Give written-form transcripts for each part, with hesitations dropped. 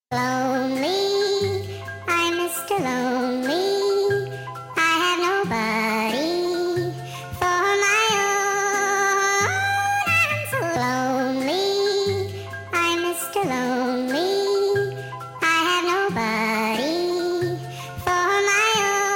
Lonely, I'm Mr. Lonely. I have nobody for my own. I'm so lonely, I'm Mr. Lonely. I have nobody for my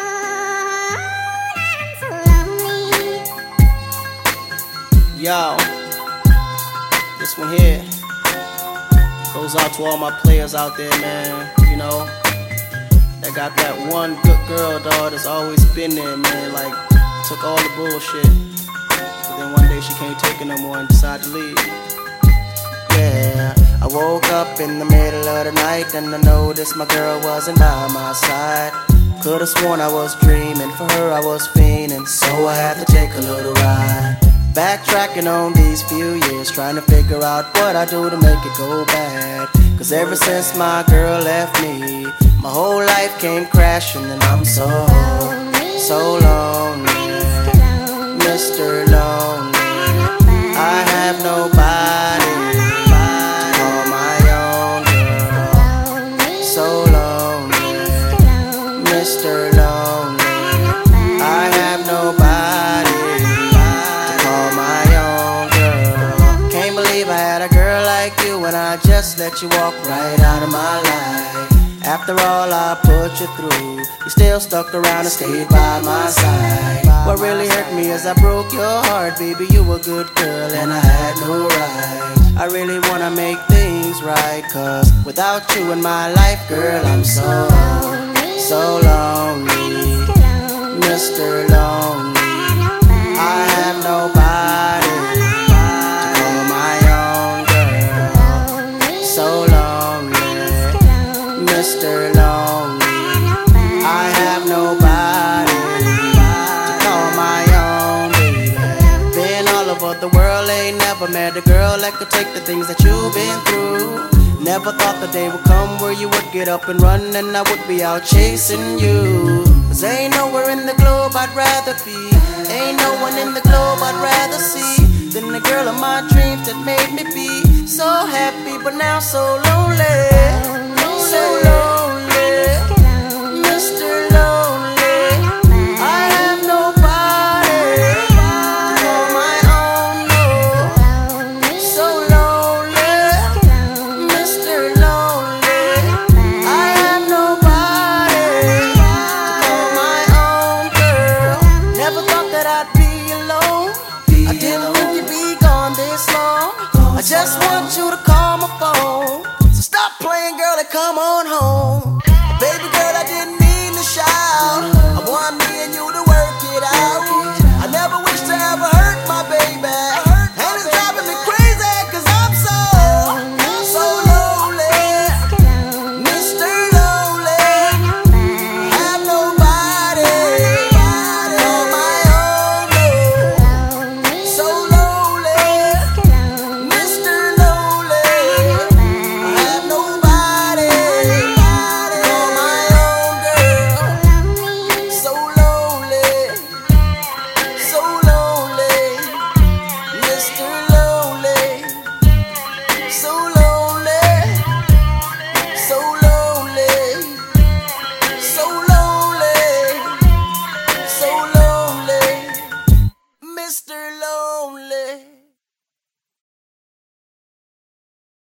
own. I'm so lonely. Yo, this one here goes out to all my players out there, man. You know, that got that one good girl, dog, that's always been there, man. Like, took all the bullshit, but then one day she can't take it no more and decided to leave. Yeah, I woke up in the middle of the night and I noticed my girl wasn't by my side. Could've sworn I was dreaming, for her I was fiending, so I had to take a little ride. Backtracking on these few years, trying to figure out what I do to make it go bad. Cause ever since my girl left me, my whole life came crashing and I'm so lonely, Mr. Lonely. I have nobody to call my own girl. So lonely, Mr. Lonely. I have nobody when I just let you walk right out of my life. After all I put you through, you still stuck around and stayed by my side. What really hurt me is I broke your heart, baby. You were a good girl and I had no right. I really wanna make things right, cause without you in my life, girl, I'm so lonely, Mr. Lonely. I have nobody Mr. Lonely. I have nobody to call my own, baby. Been all over the world, ain't never met a girl that could take the things that you've been through. Never thought the day would come where you would get up and run and I would be out chasing you. Cause ain't nowhere in the globe I'd rather be, ain't no one in the globe I'd rather see than the girl of my dreams that made me be so happy but now so lonely. So lonely, Mr. Lonely. I have nobody to call my own, no. So lonely, Mr. Lonely. I have nobody to call my own, girl. Never thought that I'd be alone. I didn't think you'd be gone this long. I just want you to call my phone. Stop playing, girl, and come on home. Baby girl, I didn't